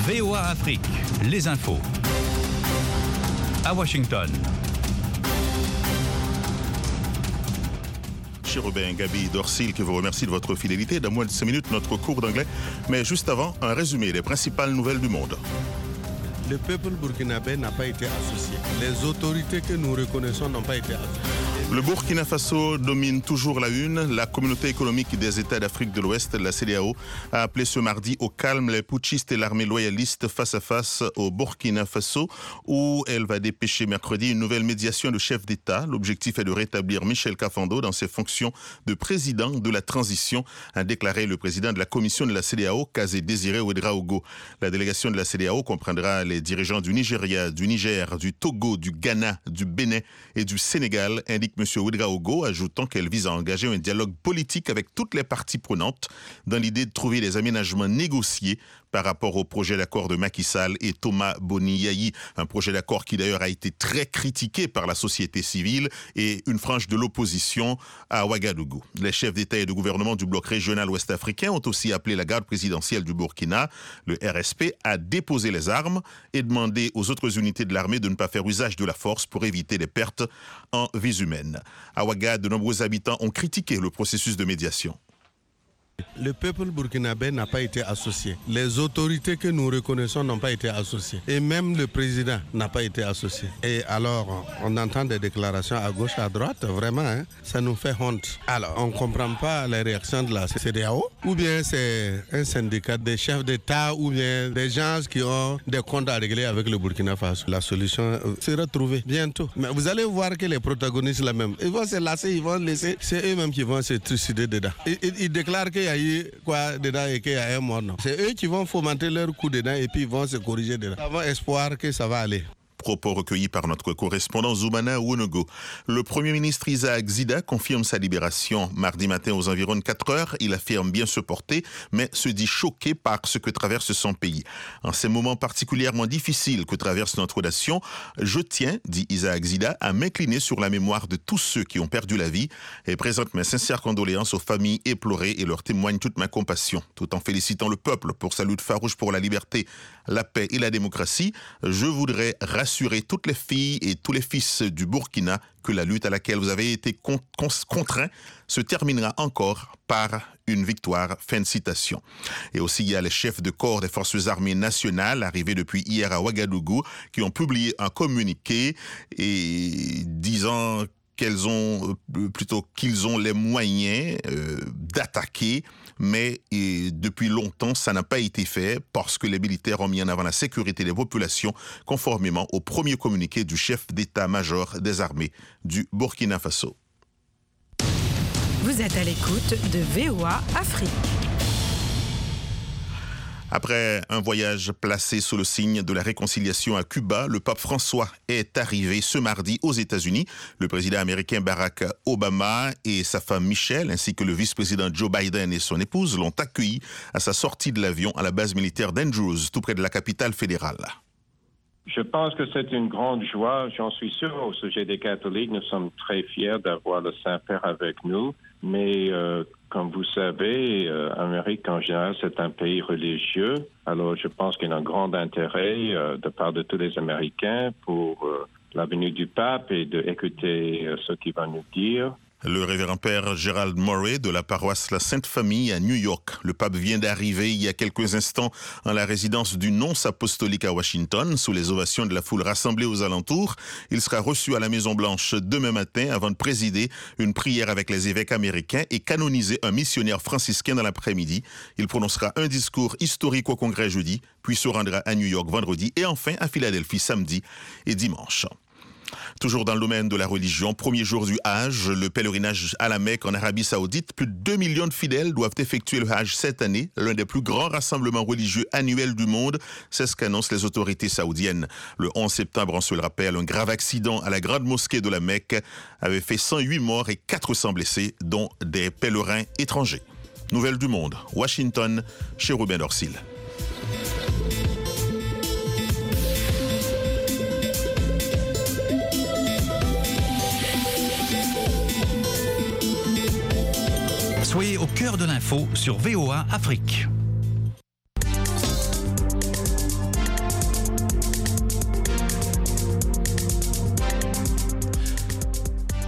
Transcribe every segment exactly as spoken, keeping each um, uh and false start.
V O A Afrique, les infos. À Washington. Robin Gabi Dorsil, qui vous remercie de votre fidélité. Dans moins de cinq minutes, notre cours d'anglais. Mais juste avant, un résumé des principales nouvelles du monde. Le peuple burkinabé n'a pas été associé. Les autorités que nous reconnaissons n'ont pas été associées. Le Burkina Faso domine toujours la une. La communauté économique des États d'Afrique de l'Ouest, la C E D E A O, a appelé ce mardi au calme les putschistes et l'armée loyaliste face à face au Burkina Faso, où elle va dépêcher mercredi une nouvelle médiation de chef d'État. L'objectif est de rétablir Michel Kafando dans ses fonctions de président de la transition, a déclaré le président de la commission de la C E D E A O, Kazé Désiré Ouedraogo. La délégation de la C E D E A O comprendra les dirigeants du Nigeria, du Niger, du Togo, du Ghana, du Bénin et du Sénégal, indique M. Ouedraogo, ajoutant qu'elle vise à engager un dialogue politique avec toutes les parties prenantes dans l'idée de trouver des aménagements négociés par rapport au projet d'accord de Macky Sall et Thomas Boni Yayi, un projet d'accord qui d'ailleurs a été très critiqué par la société civile et une frange de l'opposition à Ouagadougou. Les chefs d'État et de gouvernement du bloc régional ouest-africain ont aussi appelé la garde présidentielle du Burkina, le R S P, à déposer les armes et demandé aux autres unités de l'armée de ne pas faire usage de la force pour éviter des pertes en vies humaines. À Ouaga, de nombreux habitants ont critiqué le processus de médiation. Le peuple burkinabé n'a pas été associé. Les autorités que nous reconnaissons n'ont pas été associées. Et même le président n'a pas été associé. Et alors, on entend des déclarations à gauche, à droite, vraiment, hein, ça nous fait honte. Alors, on ne comprend pas les réactions de la C E D E A O, ou bien c'est un syndicat des chefs d'État, ou bien des gens qui ont des comptes à régler avec le Burkina Faso. La solution sera trouvée bientôt. Mais vous allez voir que les protagonistes, là même, ils vont se lasser, ils vont laisser, c'est eux-mêmes qui vont se trucider dedans. Ils, ils, ils déclarent qu'il y a eu quoi dedans et qu'il y a un mort. C'est eux qui vont fomenter leur coup dedans et puis ils vont se corriger dedans. Nous avons espoir que ça va aller. Propos recueillis par notre correspondant Zoumana Ouonogo. Le Premier ministre Isaac Zida confirme sa libération mardi matin aux environs de quatre heures. Il affirme bien se porter, mais se dit choqué par ce que traverse son pays. En ces moments particulièrement difficiles que traverse notre nation, je tiens, dit Isaac Zida, à m'incliner sur la mémoire de tous ceux qui ont perdu la vie et présente mes sincères condoléances aux familles éplorées et leur témoigne toute ma compassion. Tout en félicitant le peuple pour sa lutte farouche pour la liberté, la paix et la démocratie, je voudrais rassurer Assurer toutes les filles et tous les fils du Burkina que la lutte à laquelle vous avez été con- con- contraints se terminera encore par une victoire. Fin de citation. Et aussi, il y a les chefs de corps des forces armées nationales arrivés depuis hier à Ouagadougou qui ont publié un communiqué et disant qu'elles ont plutôt qu'ils ont les moyens euh, d'attaquer, mais et, depuis longtemps ça n'a pas été fait parce que les militaires ont mis en avant la sécurité des populations conformément au premier communiqué du chef d'état-major des armées du Burkina Faso. Vous êtes à l'écoute de V O A Afrique. Après un voyage placé sous le signe de la réconciliation à Cuba, le pape François est arrivé ce mardi aux États-Unis. Le président américain Barack Obama et sa femme Michelle, ainsi que le vice-président Joe Biden et son épouse, l'ont accueilli à sa sortie de l'avion à la base militaire d'Andrews, tout près de la capitale fédérale. Je pense que c'est une grande joie, j'en suis sûr, au sujet des catholiques. Nous sommes très fiers d'avoir le Saint-Père avec nous. Mais euh, comme vous savez, euh, l'Amérique en général, c'est un pays religieux. Alors je pense qu'il y a un grand intérêt euh, de part de tous les Américains pour euh, la venue du pape et d'écouter euh, ce qu'il va nous dire. Le révérend père Gerald Murray de la paroisse La Sainte Famille à New York. Le pape vient d'arriver il y a quelques instants en la résidence du nonce apostolique à Washington, sous les ovations de la foule rassemblée aux alentours. Il sera reçu à la Maison-Blanche demain matin avant de présider une prière avec les évêques américains et canoniser un missionnaire franciscain dans l'après-midi. Il prononcera un discours historique au Congrès jeudi, puis se rendra à New York vendredi et enfin à Philadelphie samedi et dimanche. Toujours dans le domaine de la religion, premier jour du Hajj, le pèlerinage à la Mecque en Arabie Saoudite. Plus de deux millions de fidèles doivent effectuer le Hajj cette année, l'un des plus grands rassemblements religieux annuels du monde. C'est ce qu'annoncent les autorités saoudiennes. Le onze septembre, on se le rappelle, un grave accident à la grande mosquée de la Mecque avait fait cent huit morts et quatre cents blessés, dont des pèlerins étrangers. Nouvelles du monde, Washington, chez Robin Dorsil. Soyez au cœur de l'info sur V O A Afrique.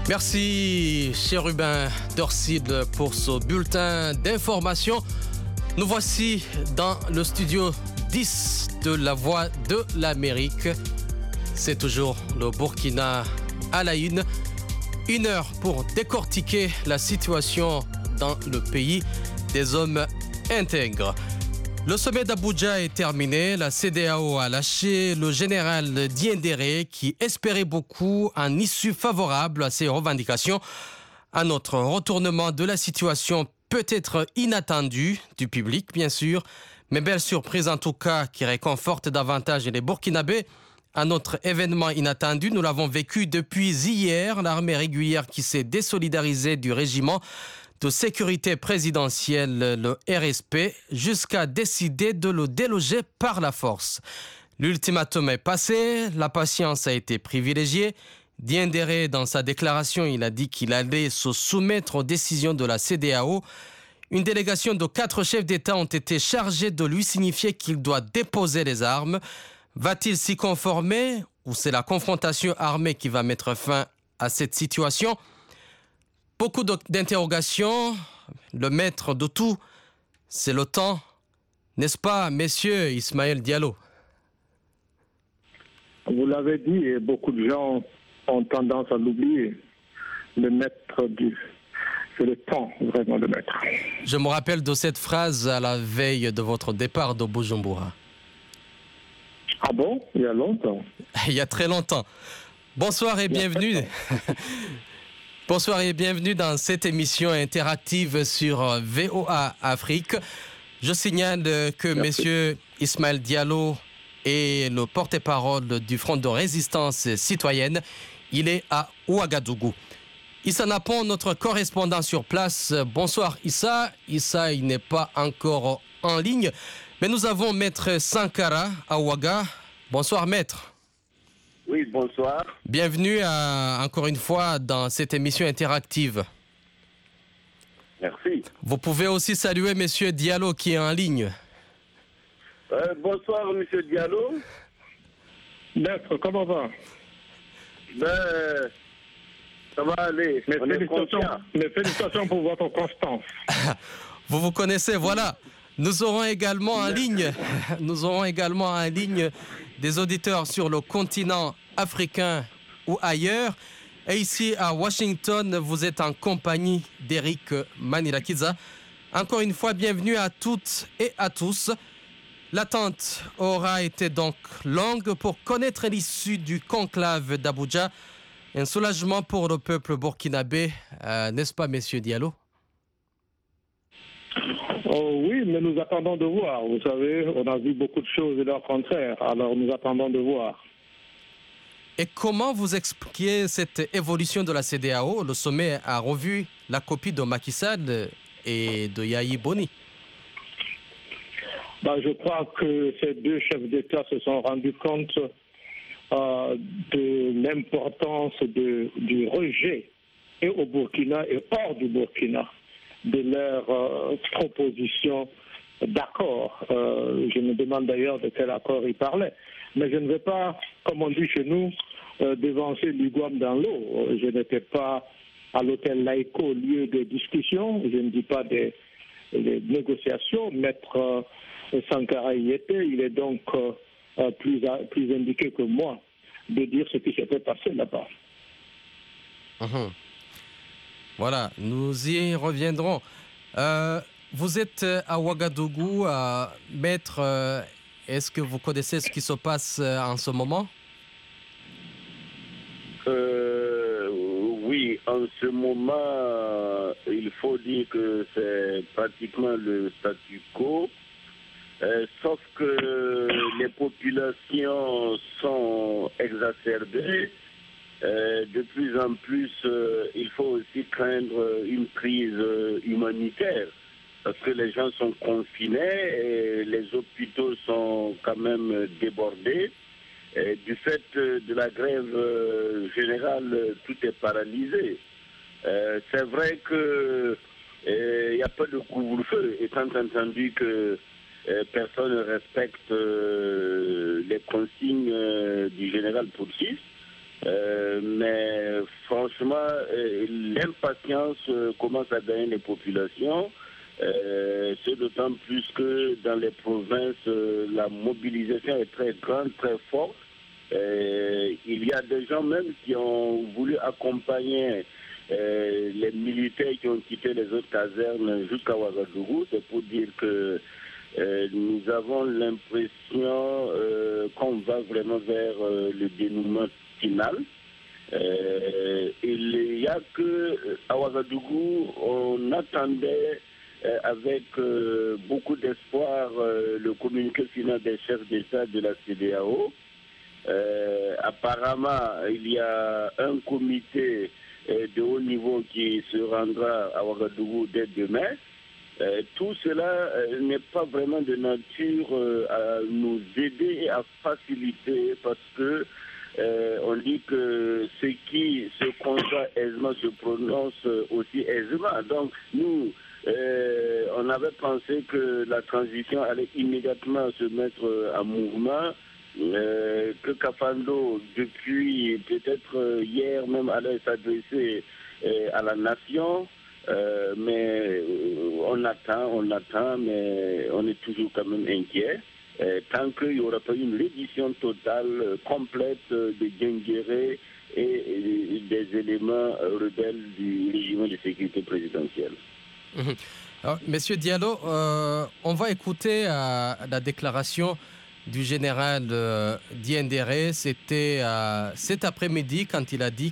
Merci, Chérubin Dorcide, pour ce bulletin d'information. Nous voici dans le studio dix de La Voix de l'Amérique. C'est toujours le Burkina à la une. Une heure pour décortiquer la situation dans le pays des hommes intègres. Le sommet d'Abuja est terminé. La C E D E A O a lâché le général Diendéré qui espérait beaucoup en issue favorable à ses revendications. Un autre retournement de la situation peut être inattendu du public, bien sûr, mais belle surprise en tout cas qui réconforte davantage les Burkinabés. Un autre événement inattendu, nous l'avons vécu depuis hier, l'armée régulière qui s'est désolidarisée du régiment de sécurité présidentielle, le R S P, jusqu'à décider de le déloger par la force. L'ultimatum est passé, la patience a été privilégiée. Diendéré, dans sa déclaration, il a dit qu'il allait se soumettre aux décisions de la C E D E A O. Une délégation de quatre chefs d'État ont été chargés de lui signifier qu'il doit déposer les armes. Va-t-il s'y conformer ou c'est la confrontation armée qui va mettre fin à cette situation ? Beaucoup d'interrogations. Le maître de tout, c'est le temps. N'est-ce pas, messieurs Ismaël Diallo? Vous l'avez dit, et beaucoup de gens ont tendance à l'oublier. Le maître du... C'est le temps, vraiment, le maître. Je me rappelle de cette phrase à la veille de votre départ de Bujumbura. Ah bon? Il y a longtemps. Il y a très longtemps. Bonsoir et bienvenue. Bonsoir et bienvenue dans cette émission interactive sur V O A Afrique. Je signale que messieurs Ismaël Diallo est le porte-parole du Front de résistance citoyenne. Il est à Ouagadougou. Issa Napon, notre correspondant sur place. Bonsoir Issa. Issa, il n'est pas encore en ligne, mais nous avons Maître Sankara à Ouaga. Bonsoir Maître. Oui, bonsoir. Bienvenue à, encore une fois dans cette émission interactive. Merci. Vous pouvez aussi saluer Monsieur Diallo qui est en ligne. Euh, bonsoir Monsieur Diallo. Maître, comment va? Ben, ça va aller. Mes On est félicitations, confiant. mes félicitations pour votre constance. Vous vous connaissez, voilà. Nous aurons également en ligne, nous aurons également en ligne des auditeurs sur le continent africain ou ailleurs. Et ici à Washington, vous êtes en compagnie d'Eric Manirakiza. Encore une fois, bienvenue à toutes et à tous. L'attente aura été donc longue pour connaître l'issue du conclave d'Abuja. Un soulagement pour le peuple burkinabé, euh, n'est-ce pas, messieurs Diallo? Oh oui, mais nous attendons de voir. Vous savez, on a vu beaucoup de choses et leur contraire. Alors nous attendons de voir. Et comment vous expliquez cette évolution de la C E D E A O? Le sommet a revu la copie de Macky Sall et de Yahi Boni. Ben, je crois que ces deux chefs d'État se sont rendus compte euh, de l'importance de, du rejet et au Burkina et hors du Burkina de leur euh, proposition d'accord. Euh, je me demande d'ailleurs de quel accord ils parlaient. Mais je ne vais pas, comme on dit chez nous, euh, dévancer l'iguane dans l'eau. Je n'étais pas à l'hôtel Laïco, lieu de discussion. Je ne dis pas des, des négociations. Maître euh, Sankara y était. Il est donc euh, plus, plus indiqué que moi de dire ce qui s'était passé là-bas. Mmh. Voilà, nous y reviendrons. Euh, vous êtes à Ouagadougou, euh, maître. Euh, est-ce que vous connaissez ce qui se passe euh, en ce moment? euh, Oui, en ce moment, il faut dire que c'est pratiquement le statu quo. Euh, sauf que les populations sont exacerbées. Euh, de plus en plus, euh, il faut aussi craindre une crise euh, humanitaire parce que les gens sont confinés et les hôpitaux sont quand même débordés. Et du fait euh, de la grève euh, générale, tout est paralysé. Euh, c'est vrai que il n'y a pas de couvre-feu, étant entendu que euh, personne ne respecte euh, les consignes euh, du général Poursis. Euh, mais franchement, euh, l'impatience euh, commence à gagner les populations. Euh, c'est d'autant plus que dans les provinces, euh, la mobilisation est très grande, très forte. Euh, il y a des gens même qui ont voulu accompagner euh, les militaires qui ont quitté les autres casernes jusqu'à Ouagadougou. C'est pour dire que euh, nous avons l'impression euh, qu'on va vraiment vers euh, le dénouement final. Euh, il n'y a que à Ouagadougou, on attendait euh, avec euh, beaucoup d'espoir euh, le communiqué final des chefs d'État de la C E D E A O. Euh, apparemment, il y a un comité euh, de haut niveau qui se rendra à Ouagadougou dès demain. Euh, tout cela euh, n'est pas vraiment de nature euh, à nous aider et à faciliter parce que euh, on dit que ceux qui se conçoivent aisément se prononcent aussi aisément. Donc nous, euh, on avait pensé que la transition allait immédiatement se mettre en mouvement. Euh, que Kafando, depuis peut-être hier même, allait s'adresser euh, à la nation, euh, mais on attend, on attend, mais on est toujours quand même inquiet. Euh, tant qu'il n'y aura pas une reddition totale, euh, complète euh, de Guinguéré et, et des éléments euh, rebelles du régime de sécurité présidentielle. Mmh. Alors, Monsieur Diallo, euh, on va écouter euh, la déclaration du général euh, Diendéré. C'était euh, cet après-midi quand il a dit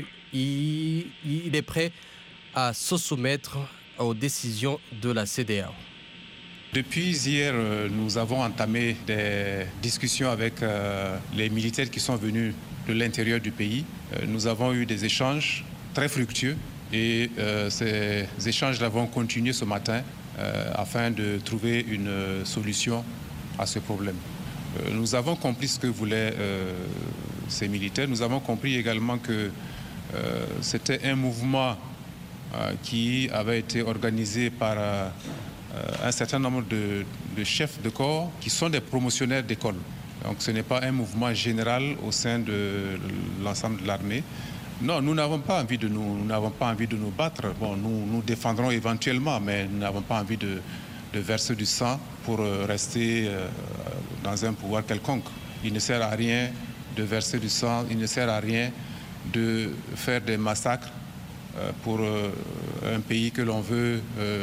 qu'il il est prêt à se soumettre aux décisions de la C E D E A O. Depuis hier, nous avons entamé des discussions avec euh, les militaires qui sont venus de l'intérieur du pays. Euh, nous avons eu des échanges très fructueux et euh, ces échanges vont continuer ce matin euh, afin de trouver une solution à ce problème. Euh, nous avons compris ce que voulaient euh, ces militaires. Nous avons compris également que euh, c'était un mouvement euh, qui avait été organisé par euh, un certain nombre de, de chefs de corps qui sont des promotionnaires d'école. Donc ce n'est pas un mouvement général au sein de l'ensemble de l'armée. Non, nous n'avons pas envie de nous, nous n'avons pas envie de nous battre. Bon, nous nous défendrons éventuellement, mais nous n'avons pas envie de, de verser du sang pour rester dans un pouvoir quelconque. Il ne sert à rien de verser du sang, il ne sert à rien de faire des massacres pour un pays que l'on veut,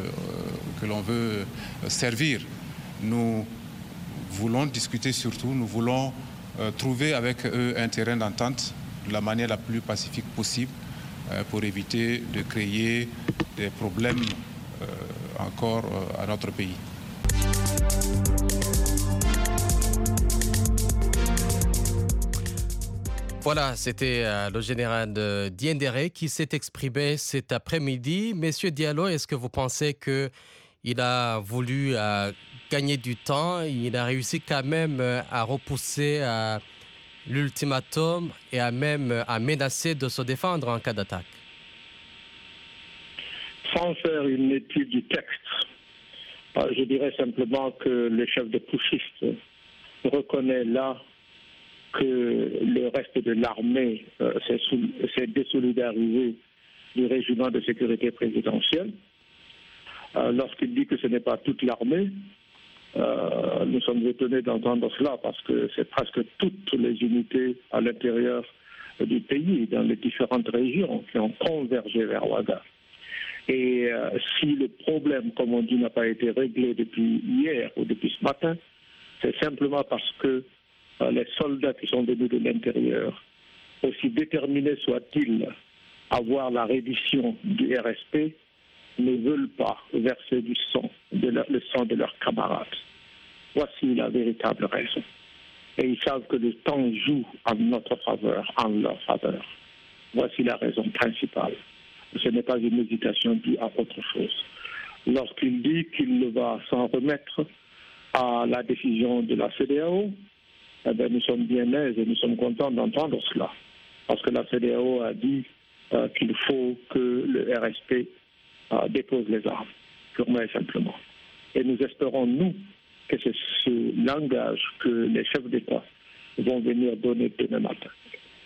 que l'on veut servir. Nous voulons discuter surtout, nous voulons trouver avec eux un terrain d'entente de la manière la plus pacifique possible pour éviter de créer des problèmes encore à notre pays. Voilà, c'était euh, le général euh, Diendéré qui s'est exprimé cet après-midi. Monsieur Diallo, est-ce que vous pensez qu'il a voulu euh, gagner du temps? Il a réussi quand même euh, à repousser euh, l'ultimatum et à même euh, à menacer de se défendre en cas d'attaque? Sans faire une étude du texte, euh, je dirais simplement que le chef de putschistes reconnaît là que le reste de l'armée euh, s'est, sou- s'est désolidarisé du régiment de sécurité présidentielle. Euh, lorsqu'il dit que ce n'est pas toute l'armée, euh, nous sommes étonnés d'entendre cela parce que c'est presque toutes les unités à l'intérieur du pays, dans les différentes régions, qui ont convergé vers Ouaga. Et euh, si le problème, comme on dit, n'a pas été réglé depuis hier ou depuis ce matin, c'est simplement parce que les soldats qui sont venus de l'intérieur, aussi déterminés soient-ils à voir la reddition du R S P, ne veulent pas verser du sang, de leur, le sang de leurs camarades. Voici la véritable raison. Et ils savent que le temps joue en notre faveur, en leur faveur. Voici la raison principale. Ce n'est pas une hésitation due à autre chose. Lorsqu'il dit qu'il va s'en remettre à la décision de la C E D E A O, eh bien, nous sommes bien aises et nous sommes contents d'entendre cela. Parce que la C E D E A O a dit euh, qu'il faut que le R S P euh, dépose les armes, purement et simplement. Et nous espérons, nous, que c'est ce langage que les chefs d'État vont venir donner demain matin.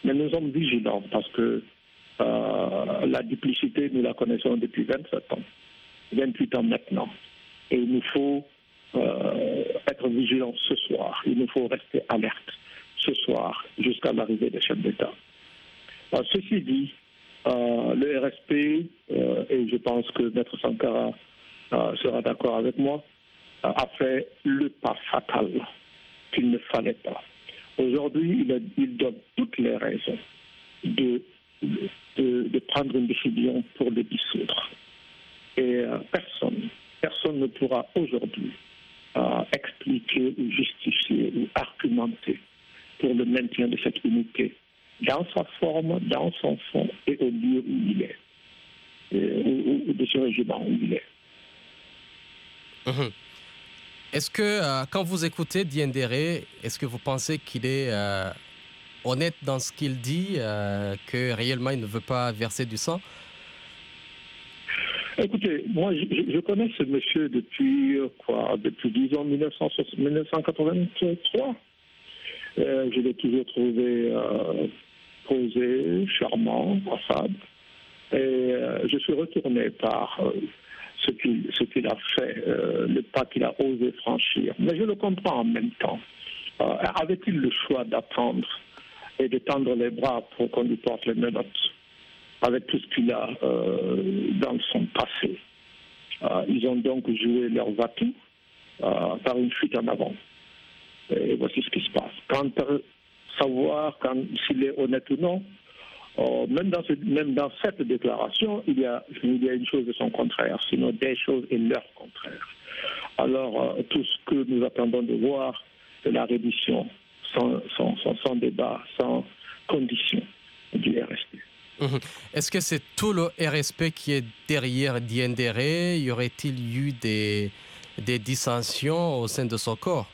Mais nous sommes vigilants parce que euh, la duplicité, nous la connaissons depuis vingt-sept ans, vingt-huit ans maintenant. Et il nous faut euh, être vigilants ce soir. Il nous faut rester alerte ce soir jusqu'à l'arrivée des chefs d'État. Alors, ceci dit, euh, le R S P, euh, et je pense que Maître Sankara euh, sera d'accord avec moi, euh, a fait le pas fatal qu'il ne fallait pas. Aujourd'hui, il, il donne toutes les raisons de, de, de prendre une décision pour le dissoudre. Et euh, personne, personne ne pourra aujourd'hui euh, expliquer ou justifier ou argumenter pour le maintien de cette unité dans sa forme, dans son fond et au lieu où il est, et, ou, ou de ce régiment où il est. Mmh. Est-ce que, euh, quand vous écoutez Diendéré, est-ce que vous pensez qu'il est euh, honnête dans ce qu'il dit, euh, que réellement il ne veut pas verser du sang? Écoutez, moi je, je connais ce monsieur depuis quoi, depuis disons mille neuf cent quatre-vingt-trois. Euh, je l'ai toujours trouvé euh, posé, charmant, affable. Et euh, je suis retourné par euh, ce qu'il ce qu'il a fait, euh, le pas qu'il a osé franchir. Mais je le comprends en même temps. Euh, avait-il le choix d'attendre et de tendre les bras pour qu'on lui porte les menottes avec tout ce qu'il a euh, dans son passé? Euh, ils ont donc joué leurs atouts euh, par une fuite en avant. Et voici ce qui se passe. Quant à savoir quand, s'il est honnête ou non, euh, même, dans ce, même dans cette déclaration, il y, a, il y a une chose de son contraire, sinon des choses et leur contraire. Alors, euh, tout ce que nous attendons de voir, c'est la reddition sans, sans, sans, sans débat, sans condition du R S P. Mmh. Est-ce que c'est tout le R S P qui est derrière Diendéré? Y aurait-il eu des, des dissensions au sein de son corps?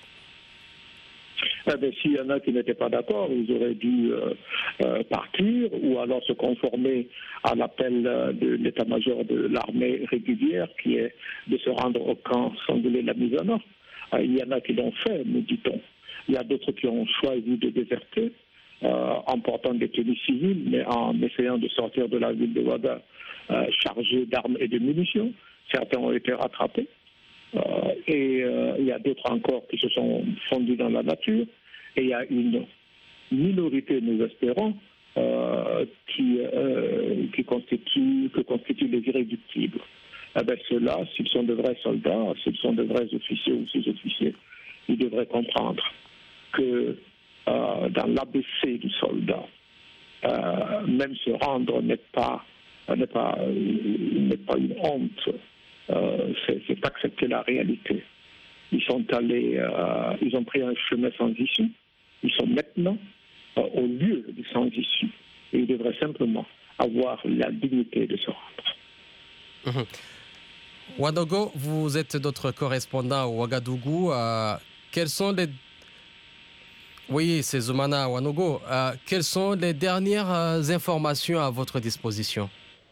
Eh bien, s'il y en a qui n'étaient pas d'accord, ils auraient dû euh, euh, partir ou alors se conformer à l'appel euh, de l'état-major de l'armée régulière qui est de se rendre au camp sans donner la mise en œuvre. Euh, il y en a qui l'ont fait, nous dit-on. Il y a d'autres qui ont choisi de déserter euh, en portant des tenues civiles, mais en essayant de sortir de la ville de Ouaga euh, chargés d'armes et de munitions. Certains ont été rattrapés. Euh, et euh, il y a d'autres encore qui se sont fondus dans la nature. Et il y a une minorité, nous espérons, euh, qui, euh, qui constitue, que constituent les irréductibles. Eh bien, ceux-là, s'ils sont de vrais soldats, s'ils sont de vrais officiers ou sous-officiers, ils devraient comprendre que euh, dans l'A B C du soldat, euh, même se rendre n'est pas, n'est pas, n'est pas une honte. Euh, c'est, c'est accepter la réalité. Ils sont allés, euh, ils ont pris un chemin sans issue. Ils sont maintenant euh, au lieu du sans issue. Et ils devraient simplement avoir la dignité de se rendre. Mmh. Ouanogo, vous êtes notre correspondant à Ouagadougou. Euh, quels sont les... Oui, c'est Zoumana Ouanogo. Euh, quelles sont les dernières euh, informations à votre disposition?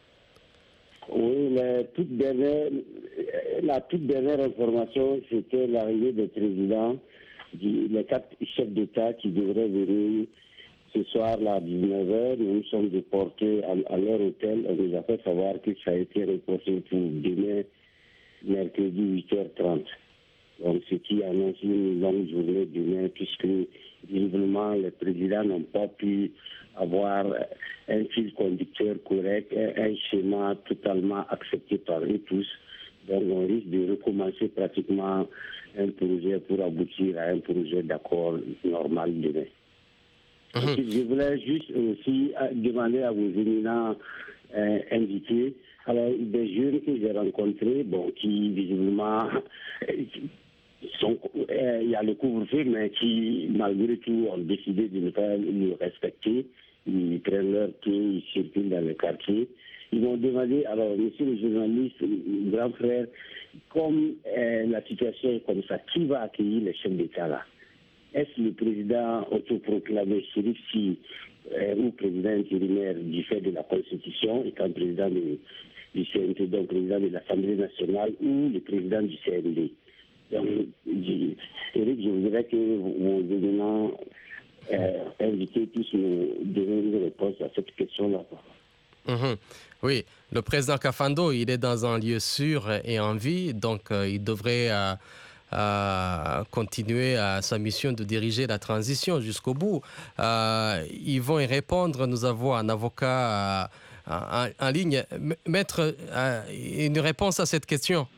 Oui, la toute dernière, la toute dernière information, c'était l'arrivée des présidents, du, les quatre chefs d'État qui devraient venir ce soir là, à dix-neuf heures. Nous sommes déportés à, à leur hôtel. On nous a fait savoir que ça a été reporté pour demain, mercredi, huit heures trente. Donc, ce qui annonce une longue journée demain, puisque visiblement les présidents n'ont pas pu avoir un fil conducteur correct, un schéma totalement accepté par eux tous. Donc on risque de recommencer pratiquement un projet pour aboutir à un projet d'accord normal demain. Mmh. Je voulais juste aussi demander à vos éminents euh, invités, alors des jeunes que j'ai rencontrés, bon, qui visiblement... Sont, euh, il y a le couvre-feu, mais qui, malgré tout, ont décidé de ne pas le respecter. Ils prennent leur pied, ils circulent dans les quartiers. Ils m'ont demandé, alors, monsieur le journaliste, grand frère, comme euh, la situation est comme ça, qui va accueillir les chefs d'État là? Est-ce le président autoproclamé Chérif Sy euh, ou président intérimaire du fait de la Constitution, étant président de, du C N T, donc président de l'Assemblée nationale, ou le président du C N D? Donc, Eric, je voudrais que vos éléments euh, invités puissent nous donner une réponse à cette question-là. Mmh. Oui, le président Kafando, il est dans un lieu sûr et en vie, donc euh, il devrait euh, euh, continuer à sa mission de diriger la transition jusqu'au bout. Euh, ils vont y répondre. Nous avons un avocat euh, en, en ligne. Maître, euh, une réponse à cette question?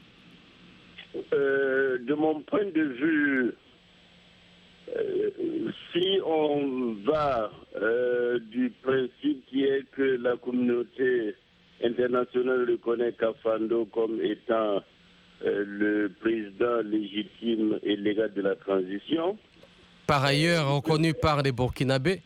Euh, de mon point de vue, euh, si on va euh, du principe qui est que la communauté internationale reconnaît Kafando comme étant euh, le président légitime et légal de la transition. Par ailleurs, reconnu par les Burkinabés.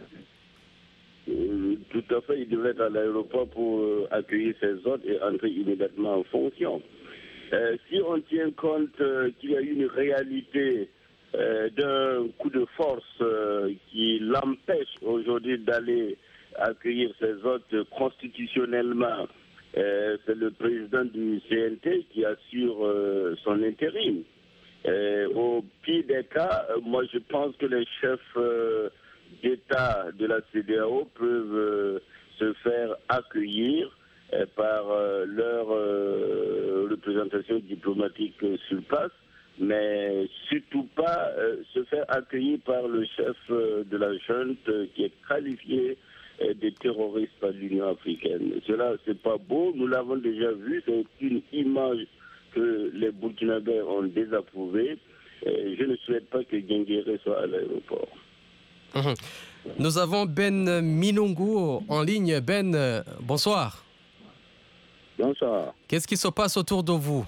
Euh, tout à fait, il devrait être à l'aéroport pour euh, accueillir ses hôtes et entrer immédiatement en fonction. Euh, si on tient compte euh, qu'il y a une réalité euh, d'un coup de force euh, qui l'empêche aujourd'hui d'aller accueillir ses hôtes constitutionnellement, euh, c'est le président du C N T qui assure euh, son intérim. Euh, au pire des cas, euh, moi je pense que les chefs euh, d'État de la C D A O peuvent euh, se faire accueillir euh, par euh, leur euh, représentation diplomatique euh, sur place, mais surtout pas euh, se faire accueillir par le chef euh, de la junte euh, qui est qualifié euh, de terroriste par l'Union africaine. Cela, c'est pas beau, nous l'avons déjà vu, c'est une image que les Burkinabés ont désapprouvée. Euh, je ne souhaite pas que Guinguéré soit à l'aéroport. Mmh. Nous avons Ben Milongo en ligne. Ben, euh, bonsoir. Bonsoir. Qu'est-ce qui se passe autour de vous?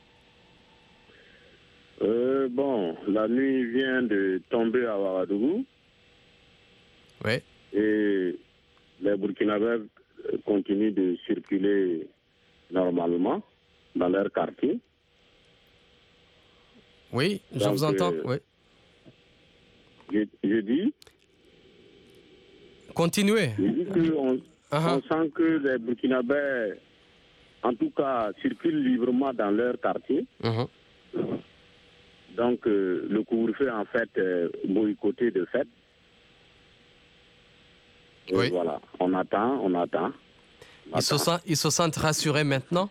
euh, Bon, la nuit vient de tomber à Ouagadougou. Oui. Et les Burkinabés continuent de circuler normalement dans leur quartier. Oui, je Donc, vous entends. Euh, oui. Je, je dis. Continuez. Je dis qu'on uh-huh. on sent que les Burkinabés, en tout cas, circulent librement dans leur quartier. Uh-huh. Donc, euh, le couvre-feu, en fait, est boycotté de fait. Et oui. Voilà, on attend, on attend. On ils, se sent, ils se sentent rassurés maintenant?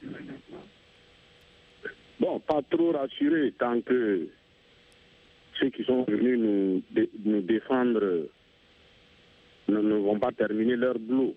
Bon, pas trop rassurés tant que ceux qui sont venus nous, dé, nous défendre ne, ne vont pas terminer leur boulot.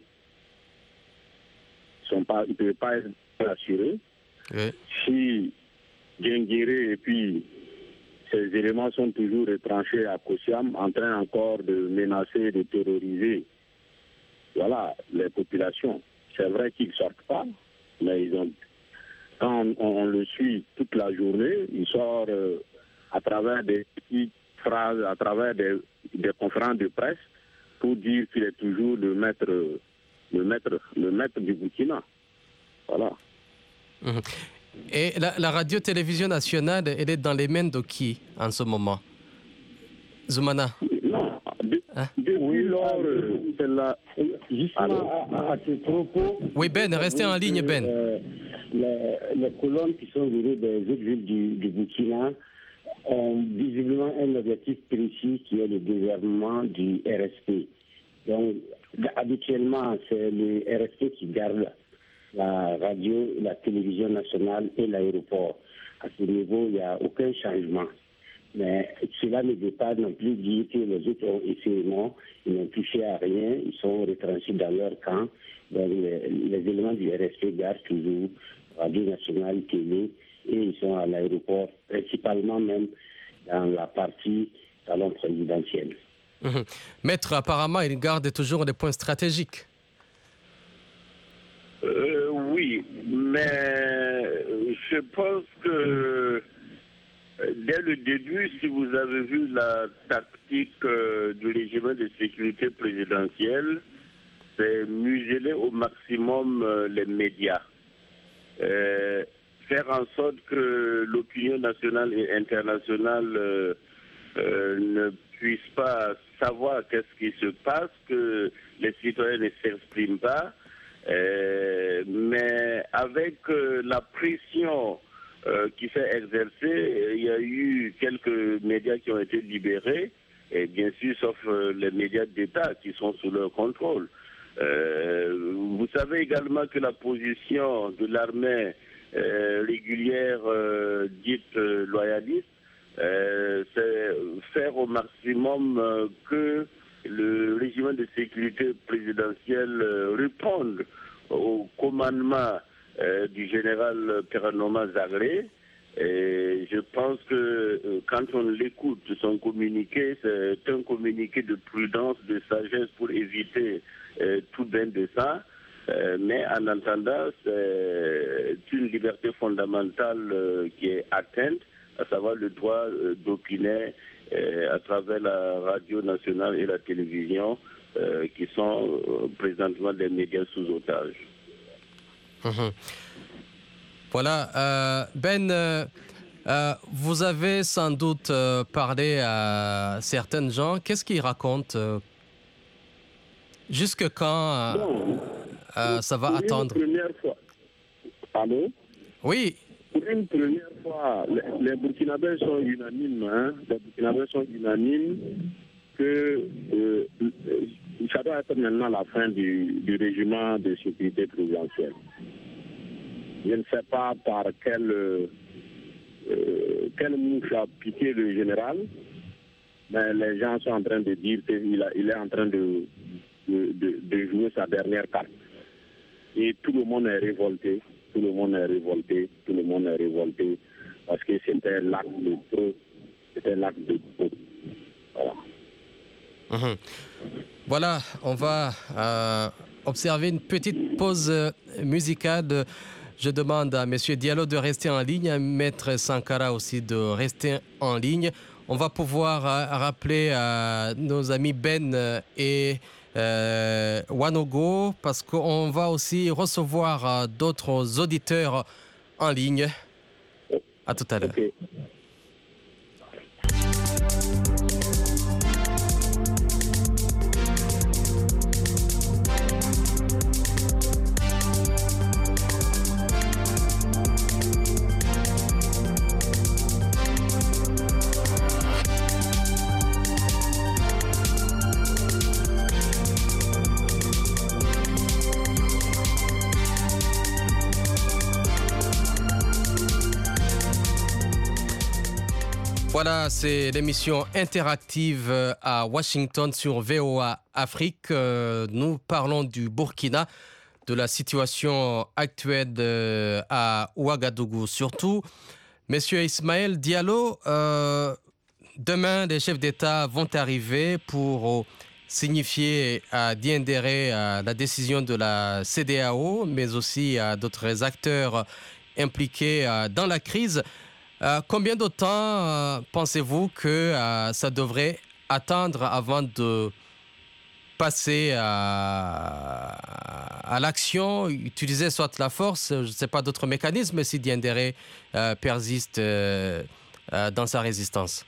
Ils ne peuvent pas être rassurés. Oui. Si Guinguéré et puis ces éléments sont toujours retranchés à Kosiam, en train encore de menacer, de terroriser voilà, les populations. C'est vrai qu'ils ne sortent pas, mais ils ont... quand on, on le suit toute la journée, il sort euh, à travers des petites phrases, à travers des, des conférences de presse pour dire qu'il est toujours le maître, le maître, le maître du Burkina. Voilà. Mmh. Et la, la radio-télévision nationale, elle est dans les mains de qui en ce moment? Zoumana? Non, de, hein? Depuis lors, euh, c'est la... Justement, à, à ce propos... Oui, Ben, restez en ligne, Ben. Euh, les, les colonnes qui sont venues des autres villes du, du Burkina ont visiblement un objectif précis qui est le gouvernement du R S P. Donc, habituellement, c'est le R S P qui garde la radio, la télévision nationale et l'aéroport. À ce niveau, il n'y a aucun changement. Mais cela ne veut pas non plus dire que les autres ont essayé, non, ils n'ont touché à rien, ils sont retranchés dans leur camp. Donc les, les éléments du R S P gardent toujours radio nationale, télé, et ils sont à l'aéroport, principalement même dans la partie salon présidentiel. Mmh. Maître, apparemment, il garde toujours des points stratégiques. Euh, oui, mais je pense que dès le début, si vous avez vu la tactique euh, du régime de sécurité présidentielle, c'est museler au maximum euh, les médias. Euh, faire en sorte que l'opinion nationale et internationale euh, euh, ne puisse pas savoir qu'est-ce qui se passe, que les citoyens ne s'expriment pas. Euh, mais avec euh, la pression euh, qui fait exercer, il y a eu quelques médias qui ont été libérés et bien sûr, sauf euh, les médias d'État qui sont sous leur contrôle. Euh, vous savez également que la position de l'armée euh, régulière euh, dite euh, loyaliste, euh, c'est faire au maximum euh, que le régime de sécurité présidentielle euh, réponde au commandement euh, du général Peranoma Zagré. Et je pense que euh, quand on l'écoute, son communiqué, c'est un communiqué de prudence, de sagesse pour éviter euh, tout bain de sang. Euh, mais en attendant, c'est une liberté fondamentale euh, qui est atteinte, à savoir le droit euh, d'opiner euh, à travers la radio nationale et la télévision, euh, qui sont euh, présentement des médias sous otage. Mmh. Voilà, euh, Ben, euh, euh, vous avez sans doute euh, parlé à certains gens. Qu'est-ce qu'ils racontent euh, jusque quand euh, bon, euh, ça va attendre? Une première fois. Allô? Oui. Pour une première fois, les, les Burkinabés sont unanimes. Hein? Les Burkinabés sont unanimes que euh, ça doit être maintenant la fin du, du régime de sécurité présidentielle. Je ne sais pas par quelle, euh, quelle mouche a piqué le général, mais les gens sont en train de dire qu'il il est en train de, de, de, de jouer sa dernière carte. Et tout le monde est révolté, tout le monde est révolté, tout le monde est révolté, parce que c'était l'acte de trop, c'était l'acte de trop. Voilà. Mmh. Voilà, on va euh, observer une petite pause euh, musicale. Je demande à M. Diallo de rester en ligne, à Maître Sankara aussi de rester en ligne. On va pouvoir euh, rappeler à nos amis Ben et euh, Wanogo, parce qu'on va aussi recevoir euh, d'autres auditeurs en ligne. À tout à l'heure. Okay. Voilà, c'est l'émission interactive à Washington sur V O A Afrique. Nous parlons du Burkina, de la situation actuelle à Ouagadougou surtout. Monsieur Ismaël Diallo, euh, demain, les chefs d'État vont arriver pour signifier à Diendéré la décision de la C E D E A O, mais aussi à d'autres acteurs impliqués dans la crise. Euh, combien de temps euh, pensez-vous que euh, ça devrait attendre avant de passer à, à l'action, utiliser soit la force, je ne sais pas, d'autres mécanismes si Diendéré euh, persiste euh, euh, dans sa résistance?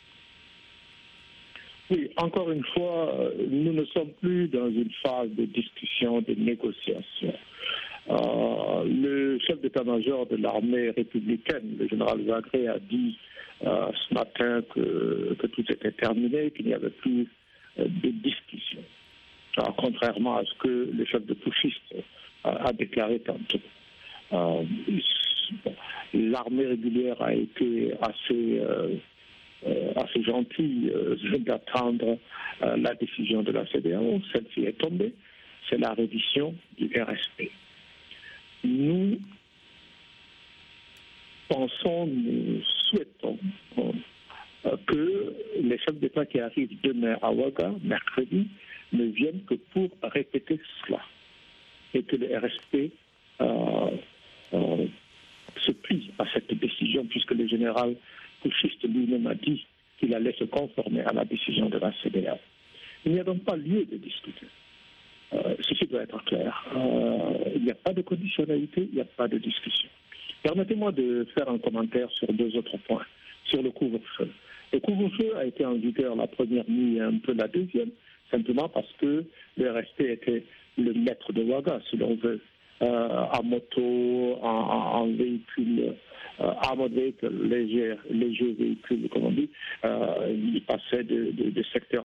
Oui, encore une fois, nous ne sommes plus dans une phase de discussion, de négociation. Euh, le chef d'état-major de l'armée républicaine, le général Zagré, a dit euh, ce matin que, que tout était terminé, qu'il n'y avait plus euh, de discussion. Alors, contrairement à ce que le chef de putschiste euh, a déclaré tantôt. Euh, l'armée régulière a été assez, euh, euh, assez gentille euh, d'attendre euh, la décision de la C E D E A O. Celle-ci est tombée. C'est la révision du R S P. Nous pensons, nous souhaitons euh, que les chefs d'État qui arrivent demain à Ouaga, mercredi, ne viennent que pour répéter cela. Et que le R S P euh, euh, se plie à cette décision, puisque le général putschiste lui-même a dit qu'il allait se conformer à la décision de la C E D E A O. Il n'y a donc pas lieu de discuter. Euh, ceci doit être clair. Euh, il n'y a pas de conditionnalité, il n'y a pas de discussion. Permettez-moi de faire un commentaire sur deux autres points. Sur le couvre-feu. Le couvre-feu a été en vigueur la première nuit et un peu la deuxième, simplement parce que le R S P était le maître de Ouaga, si l'on veut, euh, en moto, en, en, en véhicule, euh, armored véhicule, léger, léger véhicule, comme on dit. Euh, il passait de, de, de secteur